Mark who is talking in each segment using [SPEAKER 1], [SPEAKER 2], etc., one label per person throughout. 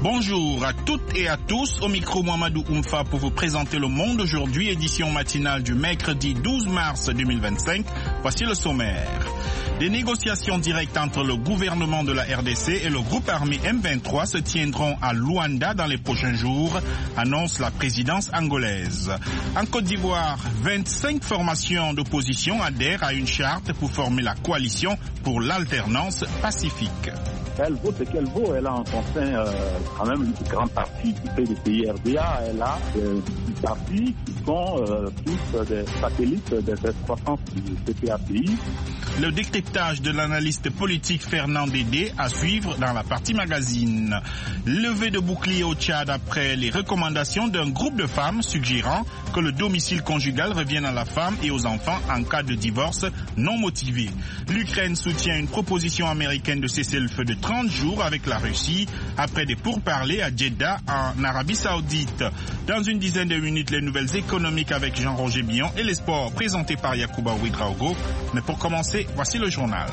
[SPEAKER 1] Bonjour à toutes et à tous, au micro Mohamedou Oumfa pour vous présenter Le Monde aujourd'hui, édition matinale du mercredi 12 mars 2025. Voici le sommaire. Des négociations directes entre le gouvernement de la RDC et le groupe armé M23 se tiendront à Luanda dans les prochains jours, annonce la présidence angolaise. En Côte d'Ivoire, 25 formations d'opposition adhèrent à une charte pour former la coalition pour l'alternance pacifique.
[SPEAKER 2] Elle vaut ce qu'elle vaut. Elle a en son sein quand même une grande partie du PDCI RDA. Elle a des partis qui sont tous des satellites des croissances du CPAPI.
[SPEAKER 1] Le décryptage de l'analyste politique Fernand Dédé à suivre dans la partie magazine. Levée de bouclier au Tchad après les recommandations d'un groupe de femmes suggérant que le domicile conjugal revienne à la femme et aux enfants en cas de divorce non motivé. L'Ukraine soutient une proposition américaine de cessez-le-feu de 30 jours avec la Russie après des pourparlers à Jeddah en Arabie Saoudite. Dans une dizaine de minutes, les nouvelles économiques avec Jean-Roger Billon et les sports présentés par Yacouba Ouedraogo. Mais pour commencer, voici le journal.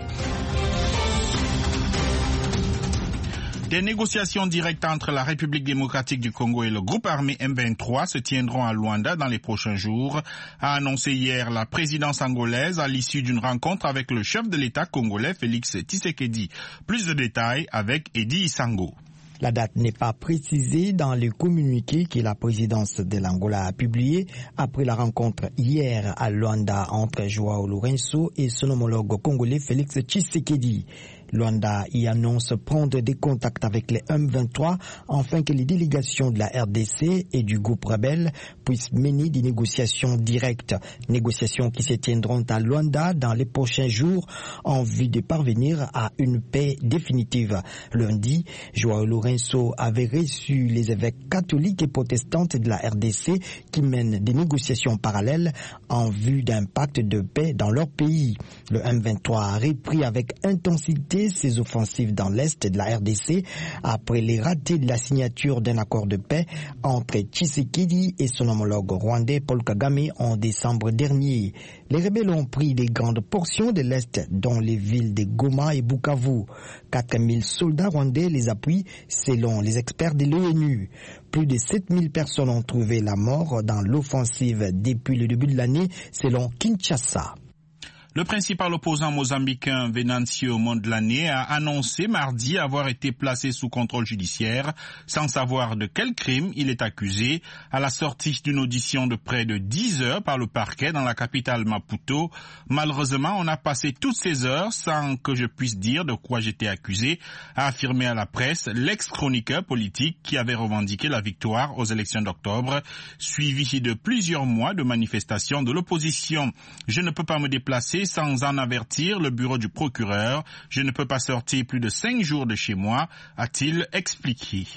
[SPEAKER 1] Des négociations directes entre la République démocratique du Congo et le groupe armé M23 se tiendront à Luanda dans les prochains jours, a annoncé hier la présidence angolaise à l'issue d'une rencontre avec le chef de l'État congolais Félix Tshisekedi. Plus de détails avec Eddy Isango.
[SPEAKER 3] La date n'est pas précisée dans le communiqué que la présidence de l'Angola a publié après la rencontre hier à Luanda entre Joao Lourenço et son homologue congolais Félix Tshisekedi. Luanda y annonce prendre des contacts avec les M23 afin que les délégations de la RDC et du groupe rebelle puissent mener des négociations directes. Négociations qui se tiendront à Luanda dans les prochains jours en vue de parvenir à une paix définitive. Lundi, Joao Lourenço avait reçu les évêques catholiques et protestantes de la RDC qui mènent des négociations parallèles en vue d'un pacte de paix dans leur pays. Le M23 a repris avec intensité ses offensives dans l'est de la RDC après les ratés de la signature d'un accord de paix entre Tshisekedi et son homologue rwandais Paul Kagame en décembre dernier. Les rebelles ont pris des grandes portions de l'est, dont les villes de Goma et Bukavu. 4000 soldats rwandais les appuient selon les experts de l'ONU. Plus de 7000 personnes ont trouvé la mort dans l'offensive depuis le début de l'année selon Kinshasa.
[SPEAKER 1] Le principal opposant mozambicain Venancio Mondlane a annoncé mardi avoir été placé sous contrôle judiciaire sans savoir de quel crime il est accusé à la sortie d'une audition de près de 10 heures par le parquet dans la capitale Maputo. Malheureusement, on a passé toutes ces heures sans que je puisse dire de quoi j'étais accusé, a affirmé à la presse l'ex-chroniqueur politique qui avait revendiqué la victoire aux élections d'octobre, suivi de plusieurs mois de manifestations de l'opposition. Je ne peux pas me déplacer sans en avertir le bureau du procureur. Je ne peux pas sortir plus de 5 jours de chez moi, a-t-il expliqué.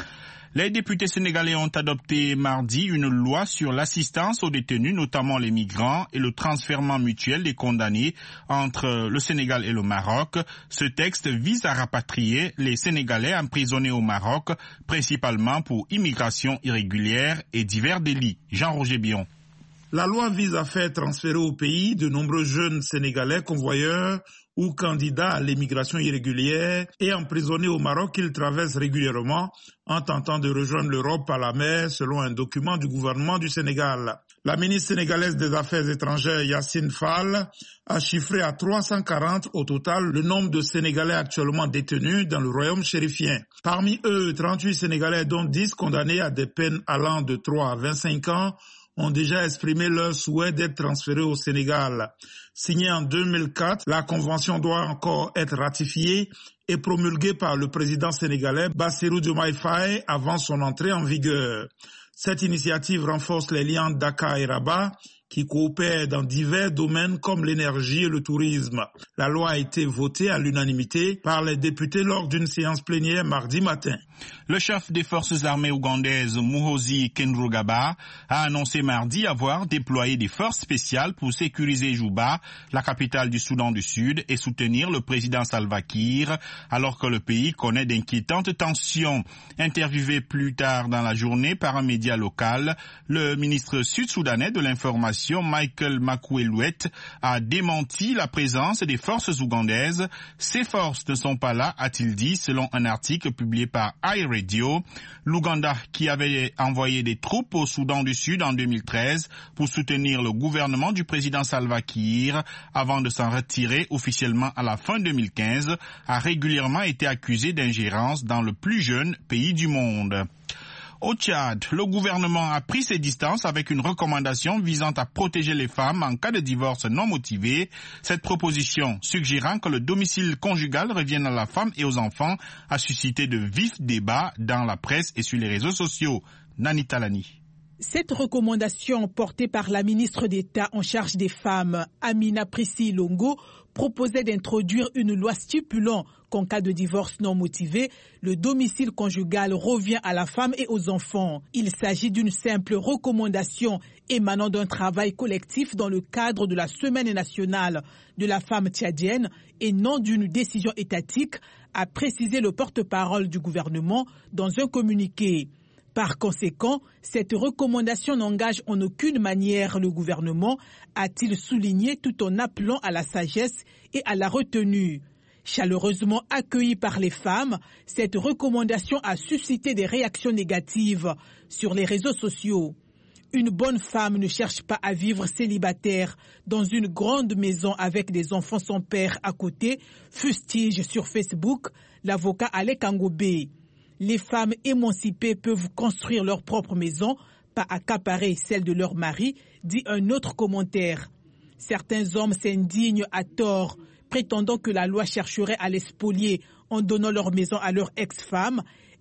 [SPEAKER 1] Les députés sénégalais ont adopté mardi une loi sur l'assistance aux détenus, notamment les migrants, et le transfèrement mutuel des condamnés entre le Sénégal et le Maroc. Ce texte vise à rapatrier les Sénégalais emprisonnés au Maroc, principalement pour immigration irrégulière et divers délits. Jean-Roger Billon.
[SPEAKER 4] La loi vise à faire transférer au pays de nombreux jeunes Sénégalais convoyeurs ou candidats à l'immigration irrégulière et emprisonnés au Maroc qu'ils traversent régulièrement en tentant de rejoindre l'Europe par la mer, selon un document du gouvernement du Sénégal. La ministre sénégalaise des Affaires étrangères, Yacine Fall, a chiffré à 340 au total le nombre de Sénégalais actuellement détenus dans le royaume chérifien. Parmi eux, 38 Sénégalais, dont 10 condamnés à des peines allant de 3 à 25 ans, ont déjà exprimé leur souhait d'être transférés au Sénégal. Signée en 2004, la convention doit encore être ratifiée et promulguée par le président sénégalais Bassirou Diomaye Faye avant son entrée en vigueur. Cette initiative renforce les liens Dakar et Rabat qui coopèrent dans divers domaines comme l'énergie et le tourisme. La loi a été votée à l'unanimité par les députés lors d'une séance plénière mardi matin.
[SPEAKER 1] Le chef des forces armées ougandaises, Muhoozi Kainerugaba, a annoncé mardi avoir déployé des forces spéciales pour sécuriser Juba, la capitale du Soudan du Sud, et soutenir le président Salva Kiir, alors que le pays connaît d'inquiétantes tensions. Interviewé plus tard dans la journée par un média local, le ministre sud-soudanais de l'information Communication, Michael Makueluet, a démenti la présence des forces ougandaises. Ces forces ne sont pas là, a-t-il dit, selon un article publié par iRadio. L'Ouganda, qui avait envoyé des troupes au Soudan du Sud en 2013 pour soutenir le gouvernement du président Salva Kiir avant de s'en retirer officiellement à la fin 2015, a régulièrement été accusé d'ingérence dans le plus jeune pays du monde. Au Tchad, le gouvernement a pris ses distances avec une recommandation visant à protéger les femmes en cas de divorce non motivé. Cette proposition, suggérant que le domicile conjugal revienne à la femme et aux enfants, a suscité de vifs débats dans la presse et sur les réseaux sociaux. Nani Talani.
[SPEAKER 5] Cette recommandation portée par la ministre d'État en charge des femmes, Amina Prissy Longo, proposait d'introduire une loi stipulant qu'en cas de divorce non motivé, le domicile conjugal revient à la femme et aux enfants. Il s'agit d'une simple recommandation émanant d'un travail collectif dans le cadre de la Semaine nationale de la femme tchadienne et non d'une décision étatique, a précisé le porte-parole du gouvernement dans un communiqué. Par conséquent, cette recommandation n'engage en aucune manière le gouvernement, a-t-il souligné tout en appelant à la sagesse et à la retenue. Chaleureusement accueillie par les femmes, cette recommandation a suscité des réactions négatives sur les réseaux sociaux. Une bonne femme ne cherche pas à vivre célibataire dans une grande maison avec des enfants sans père à côté, fustige sur Facebook l'avocat Alec Angobé. Les femmes émancipées peuvent construire leur propre maison, pas accaparer celle de leur mari, dit un autre commentaire. Certains hommes s'indignent à tort, prétendant que la loi chercherait à les spolier en donnant leur maison à leur ex-femme,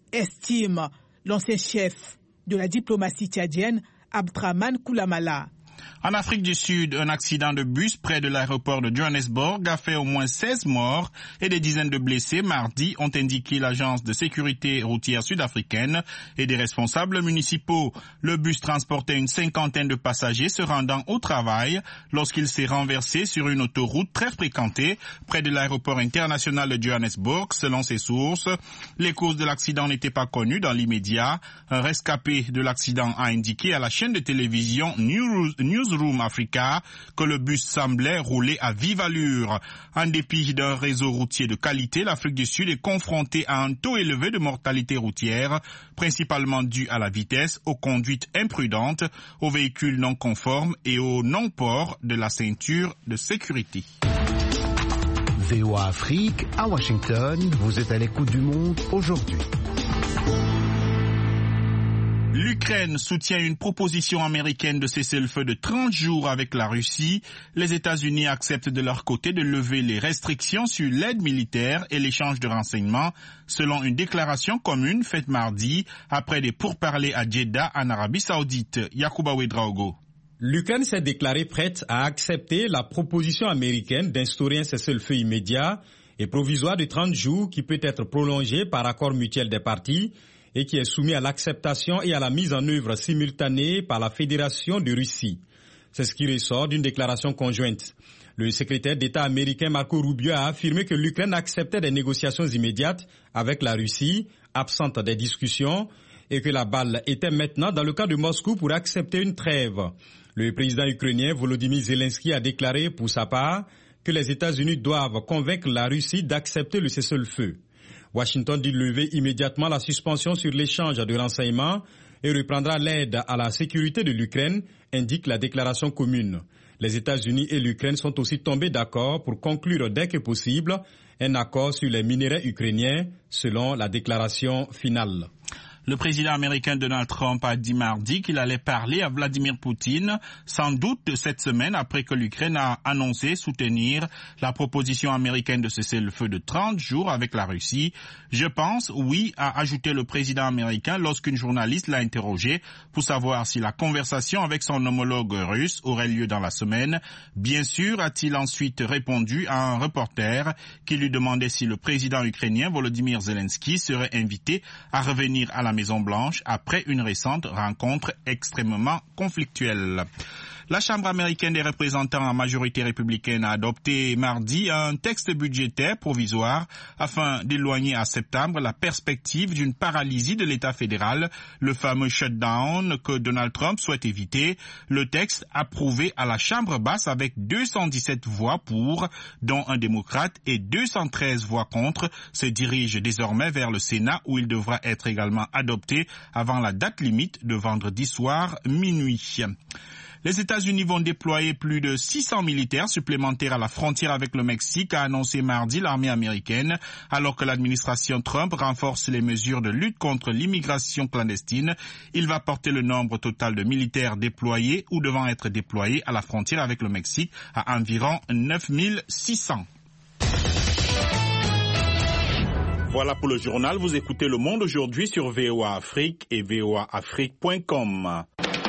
[SPEAKER 5] estime l'ancien chef de la diplomatie tchadienne, Abdraman Koulamala.
[SPEAKER 1] En Afrique du Sud, un accident de bus près de l'aéroport de Johannesburg a fait au moins 16 morts et des dizaines de blessés mardi, ont indiqué l'agence de sécurité routière sud-africaine et des responsables municipaux. Le bus transportait une cinquantaine de passagers se rendant au travail lorsqu'il s'est renversé sur une autoroute très fréquentée près de l'aéroport international de Johannesburg, selon ses sources. Les causes de l'accident n'étaient pas connues dans l'immédiat. Un rescapé de l'accident a indiqué à la chaîne de télévision Newsroom Africa que le bus semblait rouler à vive allure. En dépit d'un réseau routier de qualité, l'Afrique du Sud est confrontée à un taux élevé de mortalité routière, principalement dû à la vitesse, aux conduites imprudentes, aux véhicules non conformes et au non-port de la ceinture de sécurité.
[SPEAKER 6] VOA Afrique, à Washington, vous êtes à l'écoute du monde aujourd'hui.
[SPEAKER 1] L'Ukraine soutient une proposition américaine de cessez-le-feu de 30 jours avec la Russie. Les États-Unis acceptent de leur côté de lever les restrictions sur l'aide militaire et l'échange de renseignements, selon une déclaration commune faite mardi après des pourparlers à Jeddah en Arabie Saoudite. Yacouba Ouedraogo.
[SPEAKER 7] L'Ukraine s'est déclarée prête à accepter la proposition américaine d'instaurer un cessez-le-feu immédiat et provisoire de 30 jours qui peut être prolongé par accord mutuel des parties et qui est soumis à l'acceptation et à la mise en œuvre simultanée par la Fédération de Russie. C'est ce qui ressort d'une déclaration conjointe. Le secrétaire d'État américain Marco Rubio a affirmé que l'Ukraine acceptait des négociations immédiates avec la Russie, absente des discussions, et que la balle était maintenant dans le camp de Moscou pour accepter une trêve. Le président ukrainien Volodymyr Zelensky a déclaré pour sa part que les États-Unis doivent convaincre la Russie d'accepter le cessez-le-feu. Washington dit lever immédiatement la suspension sur l'échange de renseignements et reprendra l'aide à la sécurité de l'Ukraine, indique la déclaration commune. Les États-Unis et l'Ukraine sont aussi tombés d'accord pour conclure dès que possible un accord sur les minéraux ukrainiens, selon la déclaration finale.
[SPEAKER 1] Le président américain Donald Trump a dit mardi qu'il allait parler à Vladimir Poutine, sans doute cette semaine après que l'Ukraine a annoncé soutenir la proposition américaine de cesser le feu de 30 jours avec la Russie. Je pense, oui, a ajouté le président américain lorsqu'une journaliste l'a interrogé pour savoir si la conversation avec son homologue russe aurait lieu dans la semaine. Bien sûr, a-t-il ensuite répondu à un reporter qui lui demandait si le président ukrainien Volodymyr Zelensky serait invité à revenir à la Maison-Blanche après une récente rencontre extrêmement conflictuelle. La Chambre américaine des représentants à majorité républicaine a adopté mardi un texte budgétaire provisoire afin d'éloigner à septembre la perspective d'une paralysie de l'État fédéral, le fameux shutdown que Donald Trump souhaite éviter. Le texte approuvé à la Chambre basse avec 217 voix pour, dont un démocrate, et 213 voix contre, se dirige désormais vers le Sénat où il devra être également adopté avant la date limite de vendredi soir minuit. Les États-Unis vont déployer plus de 600 militaires supplémentaires à la frontière avec le Mexique, a annoncé mardi l'armée américaine, alors que l'administration Trump renforce les mesures de lutte contre l'immigration clandestine. Il va porter le nombre total de militaires déployés ou devant être déployés à la frontière avec le Mexique à environ 9600. Voilà pour le journal. Vous écoutez Le Monde aujourd'hui sur VOA Afrique et voaafrique.com.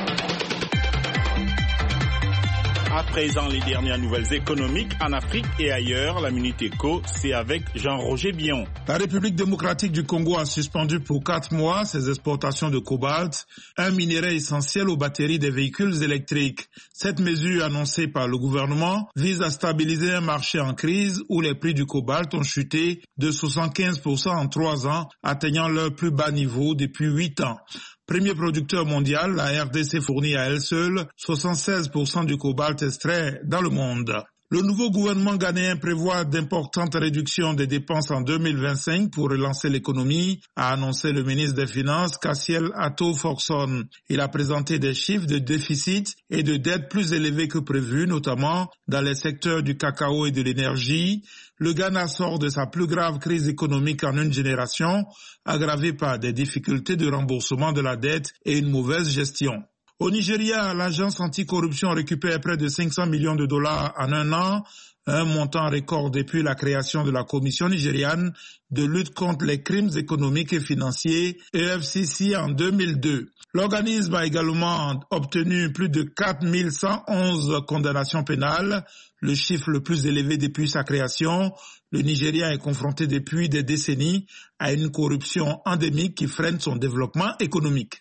[SPEAKER 1] À présent, les dernières nouvelles économiques en Afrique et ailleurs. La Minute Éco, c'est avec Jean-Roger Bion.
[SPEAKER 4] La République démocratique du Congo a suspendu pour 4 mois ses exportations de cobalt, un minerai essentiel aux batteries des véhicules électriques. Cette mesure annoncée par le gouvernement vise à stabiliser un marché en crise où les prix du cobalt ont chuté de 75% en 3 ans, atteignant leur plus bas niveau depuis 8 ans. Premier producteur mondial, la RDC fournit à elle seule 76% du cobalt extrait dans le monde. Le nouveau gouvernement ghanéen prévoit d'importantes réductions des dépenses en 2025 pour relancer l'économie, a annoncé le ministre des Finances, Cassiel Atto-Forson. Il a présenté des chiffres de déficit et de dette plus élevés que prévu, notamment dans les secteurs du cacao et de l'énergie. Le Ghana sort de sa plus grave crise économique en une génération, aggravée par des difficultés de remboursement de la dette et une mauvaise gestion. Au Nigeria, l'agence anticorruption récupère près de 500 millions de dollars en un an, un montant record depuis la création de la Commission nigériane de lutte contre les crimes économiques et financiers, EFCC, en 2002. L'organisme a également obtenu plus de 4111 condamnations pénales, le chiffre le plus élevé depuis sa création. Le Nigeria est confronté depuis des décennies à une corruption endémique qui freine son développement économique.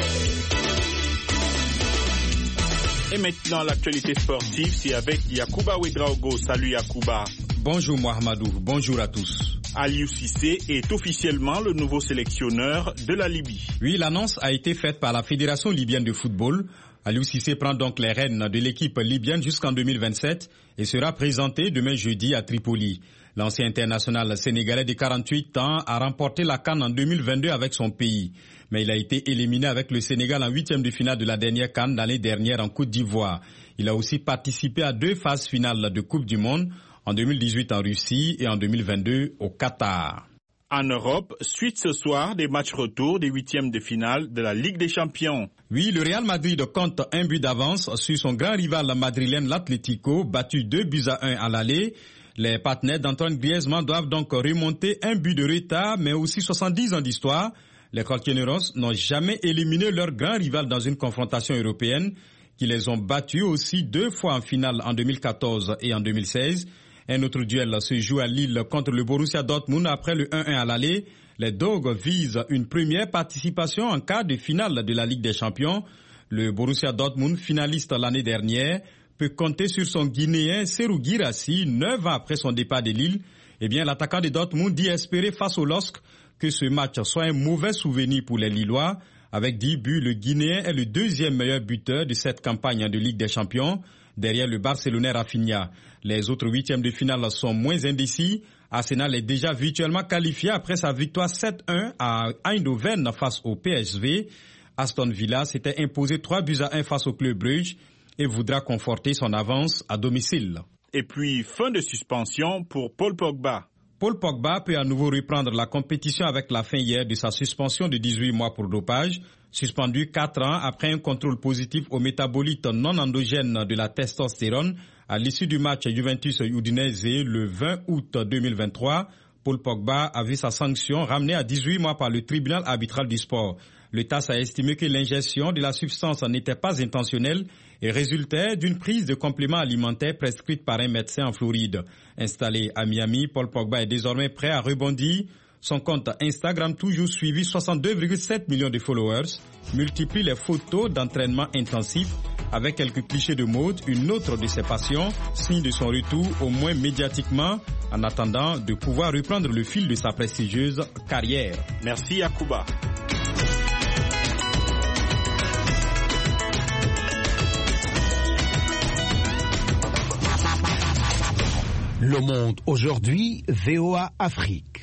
[SPEAKER 1] Et maintenant, l'actualité sportive, c'est avec Yacouba Ouedraogo. Salut Yacouba.
[SPEAKER 7] Bonjour Mohamedou, bonjour à tous.
[SPEAKER 1] Aliou Cissé est officiellement le nouveau sélectionneur de la Libye.
[SPEAKER 7] Oui, l'annonce a été faite par la Fédération libyenne de football. Aliou Cissé prend donc les rênes de l'équipe libyenne jusqu'en 2027 et sera présenté demain jeudi à Tripoli. L'ancien international sénégalais de 48 ans a remporté la CAN en 2022 avec son pays. Mais il a été éliminé avec le Sénégal en 8e de finale de la dernière CAN l'année dernière en Côte d'Ivoire. Il a aussi participé à 2 phases finales de Coupe du Monde, en 2018 en Russie et en 2022 au Qatar.
[SPEAKER 1] En Europe, suite ce soir des matchs retour des 8e de finale de la Ligue des Champions.
[SPEAKER 7] Oui, le Real Madrid compte un but d'avance sur son grand rival madrilène l'Atlético, battu 2-1 à l'aller. Les partenaires d'Antoine Griezmann doivent donc remonter un but de retard, mais aussi 70 ans d'histoire. Les Colchoneros n'ont jamais éliminé leur grand rival dans une confrontation européenne, qui les ont battus aussi 2 fois en finale en 2014 et en 2016. Un autre duel se joue à Lille contre le Borussia Dortmund après le 1-1 à l'aller. Les Dogs visent une première participation en quart de finale de la Ligue des Champions. Le Borussia Dortmund, finaliste l'année dernière, peut compter sur son Guinéen Serhou Guirassy 9 ans après son départ de Lille. Eh bien, l'attaquant de Dortmund dit espérer face au LOSC que ce match soit un mauvais souvenir pour les Lillois. Avec 10 buts, le Guinéen est le 2e meilleur buteur de cette campagne de Ligue des Champions, derrière le Barcelonais Rafinha. Les autres 8e de finale sont moins indécis. Arsenal est déjà virtuellement qualifié après sa victoire 7-1 à Eindhoven face au PSV. Aston Villa s'était imposé 3-1 face au Club Brugge et voudra conforter son avance à domicile.
[SPEAKER 1] Et puis, fin de suspension pour Paul Pogba.
[SPEAKER 7] Paul Pogba peut à nouveau reprendre la compétition avec la fin hier de sa suspension de 18 mois pour dopage. Suspendu 4 ans après un contrôle positif au métabolite non endogène de la testostérone à l'issue du match Juventus-Udinese le 20 août 2023, Paul Pogba a vu sa sanction ramenée à 18 mois par le tribunal arbitral du sport. Le TAS a estimé que l'ingestion de la substance n'était pas intentionnelle et résultait d'une prise de compléments alimentaires prescrite par un médecin en Floride. Installé à Miami, Paul Pogba est désormais prêt à rebondir. Son compte Instagram, toujours suivi, 62,7 millions de followers, multiplie les photos d'entraînement intensif avec quelques clichés de mode, une autre de ses passions, signe de son retour au moins médiatiquement, en attendant de pouvoir reprendre le fil de sa prestigieuse carrière.
[SPEAKER 1] Merci Yacouba.
[SPEAKER 6] Le Monde aujourd'hui, VOA Afrique.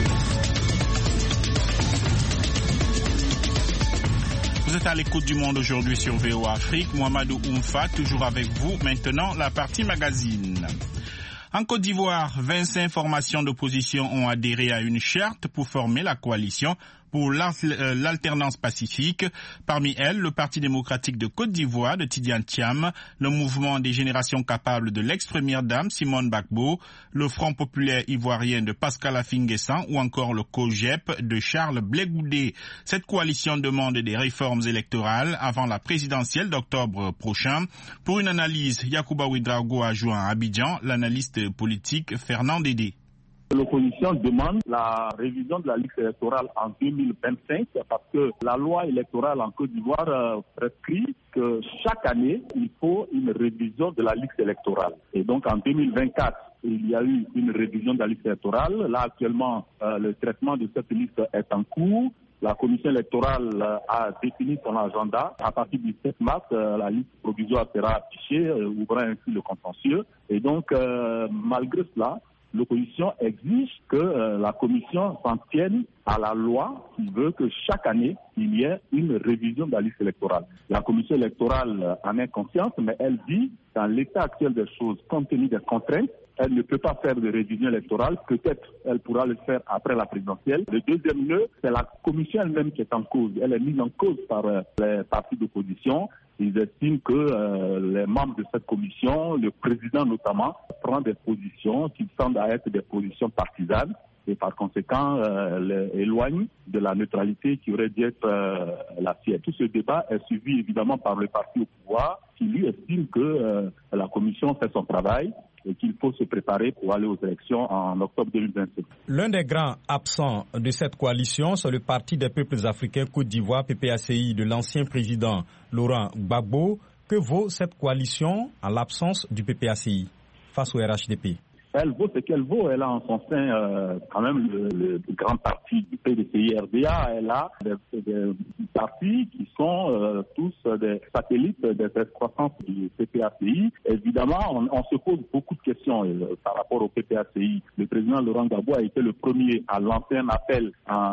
[SPEAKER 1] Vous êtes à l'écoute du Monde aujourd'hui sur VOA Afrique. Mohamedou Oumfa, toujours avec vous. Maintenant, la partie magazine. En Côte d'Ivoire, 25 formations d'opposition ont adhéré à une charte pour former la coalition pour l'alternance pacifique. Parmi elles, le Parti démocratique de Côte d'Ivoire de Tidiane Thiam, le mouvement des générations capables de l'ex-première dame Simone Gbagbo, le Front populaire ivoirien de Pascal Affi-N'Guessan ou encore le COGEP de Charles Blé Goudé. Cette coalition demande des réformes électorales avant la présidentielle d'octobre prochain. Pour une analyse, Yacouba Ouedraogo a joint à Abidjan l'analyste politique Fernand Dédé.
[SPEAKER 2] L'opposition demande la révision de la liste électorale en 2025 parce que la loi électorale en Côte d'Ivoire prescrit que chaque année, il faut une révision de la liste électorale. Et donc en 2024, il y a eu une révision de la liste électorale. Là, actuellement, le traitement de cette liste est en cours. La commission électorale a défini son agenda. À partir du 7 mars, la liste provisoire sera affichée, ouvrant ainsi le contentieux. Et donc, malgré cela, l'opposition exige que la commission s'en tienne à la loi qui veut que chaque année, il y ait une révision de la liste électorale. La commission électorale en est consciente, mais elle dit, dans l'état actuel des choses, compte tenu des contraintes, elle ne peut pas faire de révision électorale. Peut-être elle pourra le faire après la présidentielle. Le deuxième nœud, c'est la commission elle-même qui est en cause. Elle est mise en cause par les partis d'opposition. Ils estiment que les membres de cette commission, le président notamment, prend des positions qui semblent être des positions partisanes et par conséquent éloignent de la neutralité qui aurait dû être la sienne. Tout ce débat est suivi évidemment par le parti au pouvoir qui lui estime que la commission fait son travail et qu'il faut se préparer pour aller aux élections en octobre 2027.
[SPEAKER 7] L'un des grands absents de cette coalition, c'est le Parti des peuples africains Côte d'Ivoire, PPACI, de l'ancien président Laurent Gbagbo. Que vaut cette coalition en l'absence du PPACI face au RHDP?
[SPEAKER 2] Elle vaut ce qu'elle vaut. Elle a en son sein quand même le grand parti du PDCI-RDA. Elle a des partis qui sont tous des satellites des croissances du PPACI. Évidemment, on se pose beaucoup de questions par rapport au PPACI. Le président Laurent Gbagbo a été le premier à lancer un appel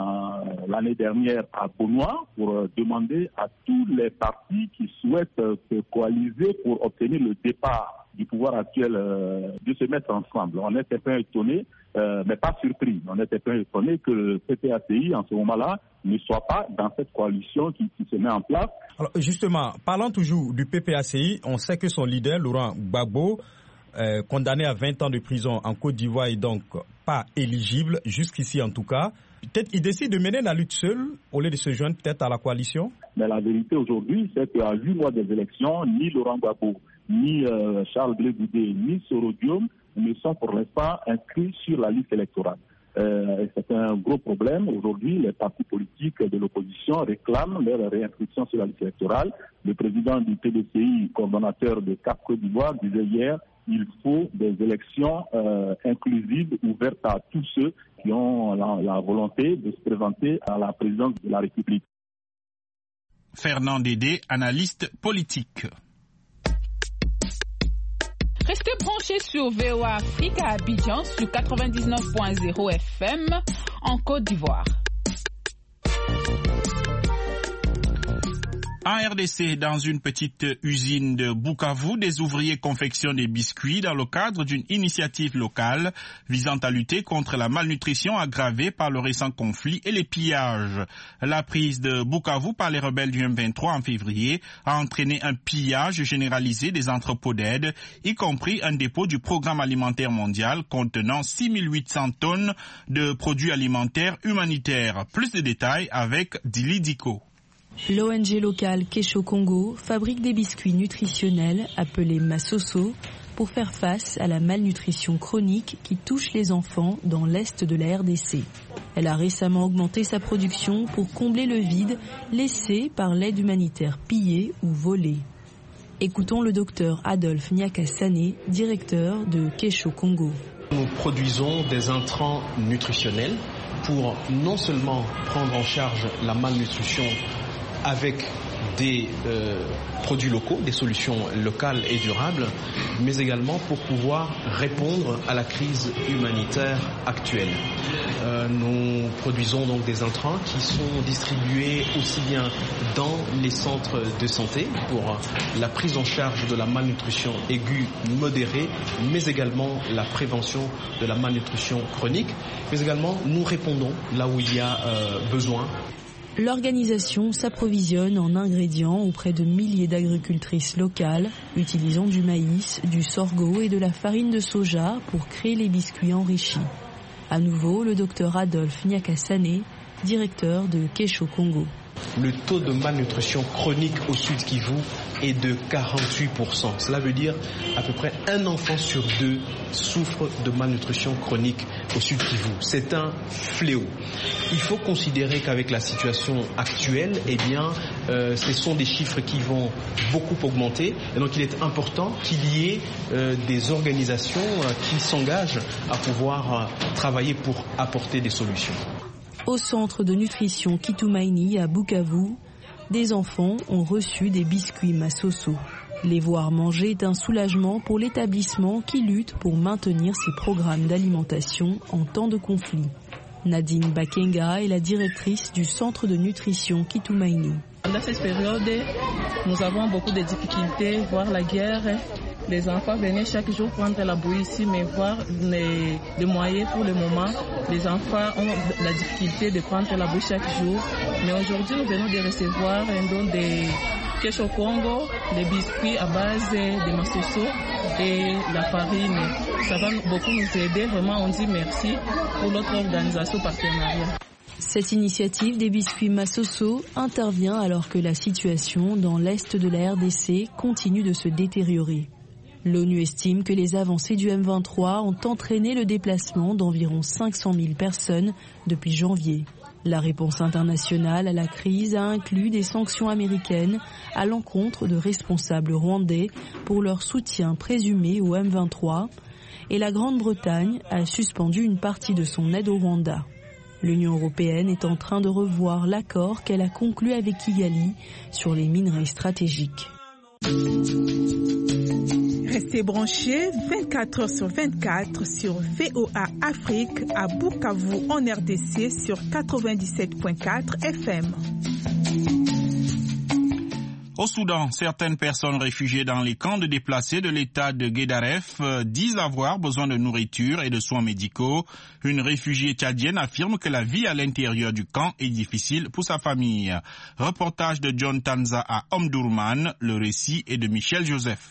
[SPEAKER 2] l'année dernière à Beaunois pour demander à tous les partis qui souhaitent se coaliser pour obtenir le départ du pouvoir actuel de se mettre ensemble. On était un peu étonnés, mais pas surpris. On était un peu étonnés que le PPACI, en ce moment-là, ne soit pas dans cette coalition qui se met en place.
[SPEAKER 7] Alors justement, parlant toujours du PPACI, on sait que son leader, Laurent Gbagbo, condamné à 20 ans de prison en Côte d'Ivoire, est donc pas éligible, jusqu'ici en tout cas. Peut-être il décide de mener la lutte seul au lieu de se joindre peut-être à la coalition.
[SPEAKER 2] Mais la vérité aujourd'hui, c'est qu'à 8 mois des élections, ni Laurent Gbagbo, ni Charles Blé Goudé, ni Sorodium ne sont pour l'instant inscrits sur la liste électorale. C'est un gros problème. Aujourd'hui, les partis politiques de l'opposition réclament leur réinscription sur la liste électorale. Le président du TDCI, coordonnateur de Cap Côte d'Ivoire, disait hier il faut des élections inclusives, ouvertes à tous ceux qui ont la volonté de se présenter à la présidence de la République.
[SPEAKER 1] Fernand Dédé, analyste politique.
[SPEAKER 8] Restez branchés sur VOA Afrique à Abidjan sur 99.0 FM en Côte d'Ivoire.
[SPEAKER 1] En RDC, dans une petite usine de Bukavu, des ouvriers confectionnent des biscuits dans le cadre d'une initiative locale visant à lutter contre la malnutrition aggravée par le récent conflit et les pillages. La prise de Bukavu par les rebelles du M23 en février a entraîné un pillage généralisé des entrepôts d'aide, y compris un dépôt du Programme alimentaire mondial contenant 6800 tonnes de produits alimentaires humanitaires. Plus de détails avec Dili Diko.
[SPEAKER 9] L'ONG locale Kesho Congo fabrique des biscuits nutritionnels appelés Masoso pour faire face à la malnutrition chronique qui touche les enfants dans l'est de la RDC. Elle a récemment augmenté sa production pour combler le vide laissé par l'aide humanitaire pillée ou volée. Écoutons le docteur Adolphe Nyakasané, directeur de Kesho Congo.
[SPEAKER 10] Nous produisons des intrants nutritionnels pour non seulement prendre en charge la malnutrition avec des produits locaux, des solutions locales et durables, mais également pour pouvoir répondre à la crise humanitaire actuelle. Nous produisons donc des intrants qui sont distribués aussi bien dans les centres de santé pour la prise en charge de la malnutrition aiguë modérée, mais également la prévention de la malnutrition chronique, mais également nous répondons là où il y a besoin.
[SPEAKER 9] L'organisation s'approvisionne en ingrédients auprès de milliers d'agricultrices locales, utilisant du maïs, du sorgho et de la farine de soja pour créer les biscuits enrichis. À nouveau, le docteur Adolphe Nyakasané, directeur de Kesho Congo.
[SPEAKER 10] Le taux de malnutrition chronique au Sud Kivu est de 48%. Cela veut dire à peu près un enfant sur deux souffre de malnutrition chronique au Sud Kivu. C'est un fléau. Il faut considérer qu'avec la situation actuelle, ce sont des chiffres qui vont beaucoup augmenter. Et donc il est important qu'il y ait des organisations qui s'engagent à pouvoir travailler pour apporter des solutions.
[SPEAKER 9] Au centre de nutrition Kitumaini à Bukavu, des enfants ont reçu des biscuits Masoso. Les voir manger est un soulagement pour l'établissement qui lutte pour maintenir ses programmes d'alimentation en temps de conflit. Nadine Bakenga est la directrice du centre de nutrition Kitumaini.
[SPEAKER 11] Dans cette période, nous avons beaucoup de difficultés, voire la guerre. Les enfants venaient chaque jour prendre la bouillie ici, mais voir les moyens pour le moment, les enfants ont la difficulté de prendre la bouillie chaque jour. Mais aujourd'hui, nous venons de recevoir un don de Kesho Congo, des biscuits à base de masoso et la farine. Ça va beaucoup nous aider. Vraiment, on dit merci pour notre organisation partenariat.
[SPEAKER 9] Cette initiative des biscuits Masoso intervient alors que la situation dans l'est de la RDC continue de se détériorer. L'ONU estime que les avancées du M23 ont entraîné le déplacement d'environ 500 000 personnes depuis janvier. La réponse internationale à la crise a inclus des sanctions américaines à l'encontre de responsables rwandais pour leur soutien présumé au M23 et la Grande-Bretagne a suspendu une partie de son aide au Rwanda. L'Union européenne est en train de revoir l'accord qu'elle a conclu avec Kigali sur les minerais stratégiques.
[SPEAKER 5] Restez branchés 24h/24 sur VOA Afrique à Bukavu en RDC sur 97.4 FM.
[SPEAKER 1] Au Soudan, certaines personnes réfugiées dans les camps de déplacés de l'État de Guédaref disent avoir besoin de nourriture et de soins médicaux. Une réfugiée tchadienne affirme que la vie à l'intérieur du camp est difficile pour sa famille. Reportage de John Tanza à Omdurman, le récit est de Michel Joseph.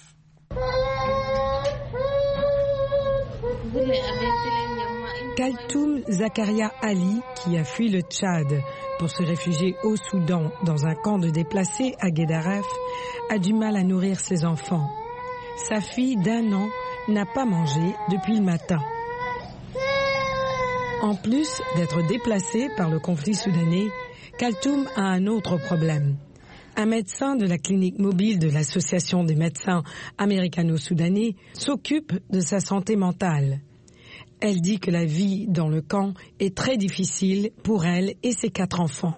[SPEAKER 12] Kaltoum Zakaria Ali, qui a fui le Tchad pour se réfugier au Soudan dans un camp de déplacés à Guédaref, a du mal à nourrir ses enfants. Sa fille d'1 an n'a pas mangé depuis le matin. En plus d'être déplacée par le conflit soudanais, Kaltoum a un autre problème. Un médecin de la clinique mobile de l'Association des médecins américano-soudanais s'occupe de sa santé mentale. Elle dit que la vie dans le camp est très difficile pour elle et ses 4 enfants.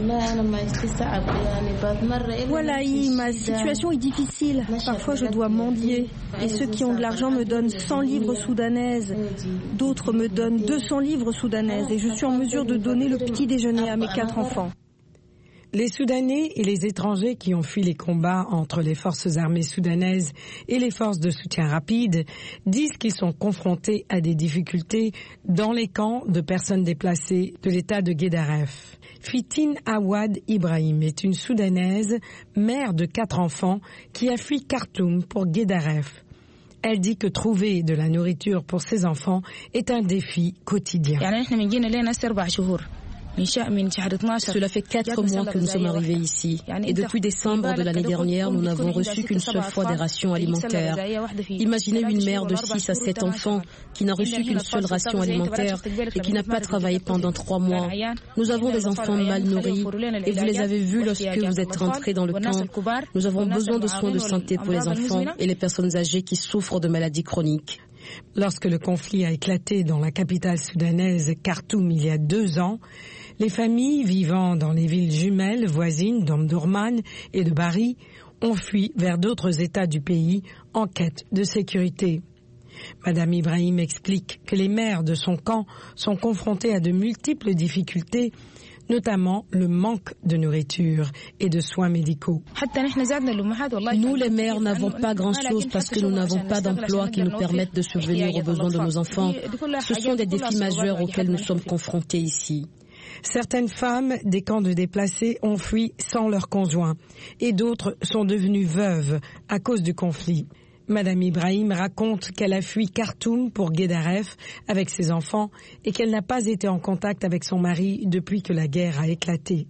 [SPEAKER 13] Voilà, ma situation est difficile. Parfois je dois mendier. Et ceux qui ont de l'argent me donnent 100 livres soudanaises. D'autres me donnent 200 livres soudanaises. Et je suis en mesure de donner le petit déjeuner à mes 4 enfants.
[SPEAKER 12] Les Soudanais et les étrangers qui ont fui les combats entre les forces armées soudanaises et les forces de soutien rapide disent qu'ils sont confrontés à des difficultés dans les camps de personnes déplacées de l'État de Guédaref. Fitine Awad Ibrahim est une Soudanaise, mère de 4 enfants, qui a fui Khartoum pour Guédaref. Elle dit que trouver de la nourriture pour ses enfants est un défi quotidien.
[SPEAKER 14] Cela fait 4 mois que nous sommes arrivés ici. Et depuis décembre de l'année dernière, nous n'avons reçu qu'une seule fois des rations alimentaires. Imaginez une mère de 6 à 7 enfants qui n'a reçu qu'une seule ration alimentaire et qui n'a pas travaillé pendant 3 mois. Nous avons des enfants mal nourris et vous les avez vus lorsque vous êtes rentrés dans le camp. Nous avons besoin de soins de santé pour les enfants et les personnes âgées qui souffrent de maladies chroniques.
[SPEAKER 12] Lorsque le conflit a éclaté dans la capitale soudanaise Khartoum il y a 2 ans, les familles vivant dans les villes jumelles voisines d'Omdurman et de Bari ont fui vers d'autres États du pays en quête de sécurité. Madame Ibrahim explique que les mères de son camp sont confrontées à de multiples difficultés, notamment le manque de nourriture et de soins médicaux.
[SPEAKER 14] Nous, les mères, n'avons pas grand-chose parce que nous n'avons pas d'emploi qui nous permette de subvenir aux besoins de nos enfants. Ce sont des défis majeurs auxquels nous sommes confrontés ici.
[SPEAKER 12] Certaines femmes des camps de déplacés ont fui sans leur conjoint et d'autres sont devenues veuves à cause du conflit. Madame Ibrahim raconte qu'elle a fui Khartoum pour Guédaref avec ses enfants et qu'elle n'a pas été en contact avec son mari depuis que la guerre a éclaté.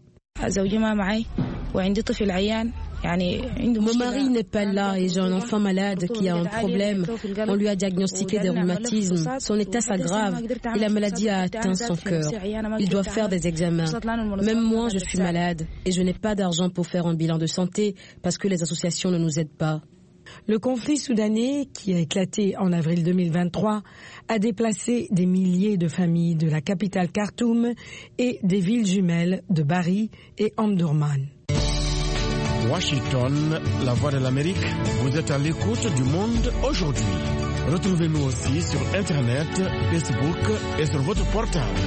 [SPEAKER 14] Mon mari n'est pas là et j'ai un enfant malade qui a un problème. On lui a diagnostiqué des rhumatismes. Son état s'aggrave et la maladie a atteint son cœur. Il doit faire des examens. Même moi, je suis malade et je n'ai pas d'argent pour faire un bilan de santé parce que les associations ne nous aident pas.
[SPEAKER 12] Le conflit soudanais, qui a éclaté en avril 2023, a déplacé des milliers de familles de la capitale Khartoum et des villes jumelles de Bari et Omdurman.
[SPEAKER 15] Washington, la voix de l'Amérique, vous êtes à l'écoute du monde aujourd'hui. Retrouvez-nous aussi sur Internet, Facebook et sur votre portable.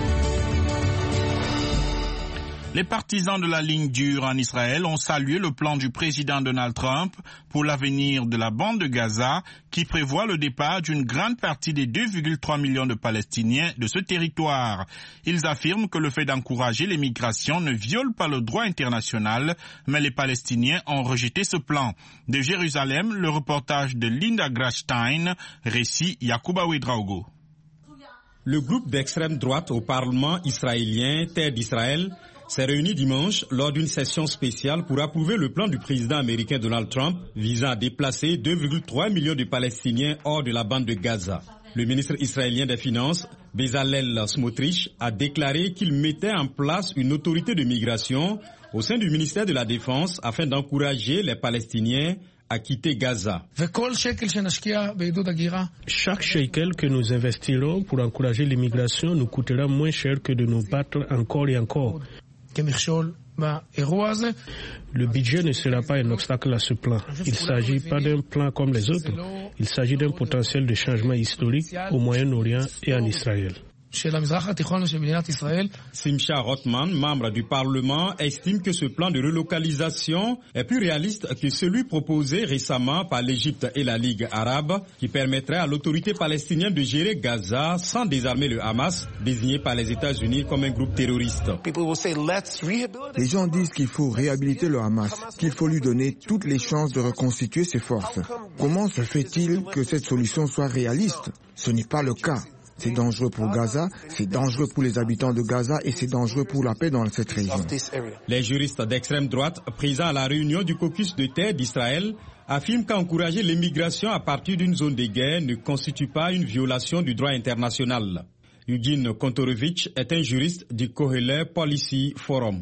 [SPEAKER 1] Les partisans de la ligne dure en Israël ont salué le plan du président Donald Trump pour l'avenir de la bande de Gaza qui prévoit le départ d'une grande partie des 2,3 millions de Palestiniens de ce territoire. Ils affirment que le fait d'encourager l'émigration ne viole pas le droit international, mais les Palestiniens ont rejeté ce plan. De Jérusalem, le reportage de Linda Grashstein, récit Yacouba Ouedraogo.
[SPEAKER 7] Le groupe d'extrême droite au Parlement israélien, Terre d'Israël, s'est réuni dimanche lors d'une session spéciale pour approuver le plan du président américain Donald Trump visant à déplacer 2,3 millions de Palestiniens hors de la bande de Gaza. Le ministre israélien des Finances, Bezalel Smotrich, a déclaré qu'il mettait en place une autorité de migration au sein du ministère de la Défense afin d'encourager les Palestiniens à quitter Gaza.
[SPEAKER 16] Chaque shekel que nous investirons pour encourager l'immigration nous coûtera moins cher que de nous battre encore et encore. Le budget ne sera pas un obstacle à ce plan. Il ne s'agit pas d'un plan comme les autres. Il s'agit d'un potentiel de changement historique au Moyen-Orient et en Israël.
[SPEAKER 7] Simcha Rothman, membre du Parlement, estime que ce plan de relocalisation est plus réaliste que celui proposé récemment par l'Égypte et la Ligue arabe, qui permettrait à l'autorité palestinienne de gérer Gaza sans désarmer le Hamas, désigné par les États-Unis comme un groupe terroriste.
[SPEAKER 17] Les gens disent qu'il faut réhabiliter le Hamas, qu'il faut lui donner toutes les chances de reconstituer ses forces. Comment se fait-il que cette solution soit réaliste? Ce n'est pas le cas. C'est dangereux pour Gaza, c'est dangereux pour les habitants de Gaza et c'est dangereux pour la paix dans cette région.
[SPEAKER 7] Les juristes d'extrême droite, présents à la réunion du caucus de Terre d'Israël, affirment qu'encourager l'immigration à partir d'une zone de guerre ne constitue pas une violation du droit international. Eugene Kontorovich est un juriste du Kohelet Policy Forum.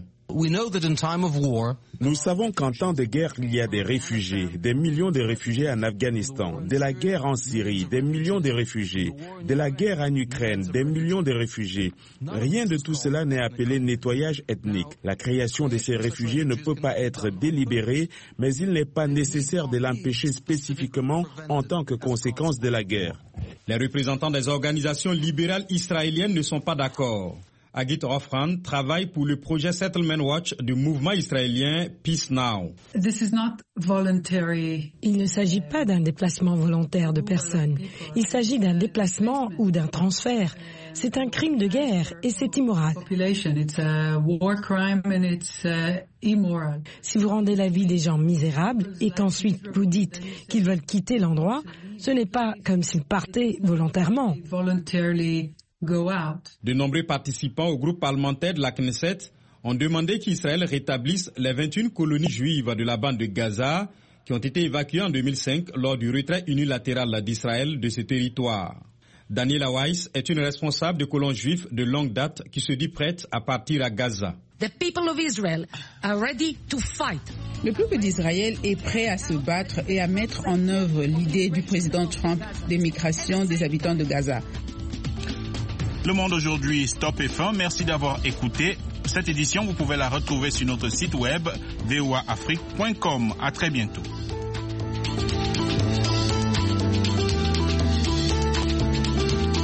[SPEAKER 18] Nous savons qu'en temps de guerre, il y a des réfugiés, des millions de réfugiés en Afghanistan, de la guerre en Syrie, des millions de réfugiés, de la guerre en Ukraine, des millions de réfugiés. Rien de tout cela n'est appelé nettoyage ethnique. La création de ces réfugiés ne peut pas être délibérée, mais il n'est pas nécessaire de l'empêcher spécifiquement en tant que conséquence de la guerre.
[SPEAKER 7] Les représentants des organisations libérales israéliennes ne sont pas d'accord. Agit Ofran travaille pour le projet Settlement Watch du mouvement israélien Peace Now.
[SPEAKER 12] Il ne s'agit pas d'un déplacement volontaire de personnes. Il s'agit d'un déplacement ou d'un transfert. C'est un crime de guerre et c'est immoral. Si vous rendez la vie des gens misérables et qu'ensuite vous dites qu'ils veulent quitter l'endroit, ce n'est pas comme s'ils partaient volontairement.
[SPEAKER 7] De nombreux participants au groupe parlementaire de la Knesset ont demandé qu'Israël rétablisse les 21 colonies juives de la bande de Gaza qui ont été évacuées en 2005 lors du retrait unilatéral d'Israël de ce territoire. Daniela Weiss est une responsable de colons juifs de longue date qui se dit prête à partir à Gaza.
[SPEAKER 19] The people of Israel are ready to fight.
[SPEAKER 8] Le peuple d'Israël est prêt à se battre et à mettre en œuvre l'idée du président Trump d'émigration des habitants de Gaza.
[SPEAKER 1] Le Monde aujourd'hui, stop et fin. Merci d'avoir écouté. Cette édition, vous pouvez la retrouver sur notre site web voaafrique.com. À très bientôt.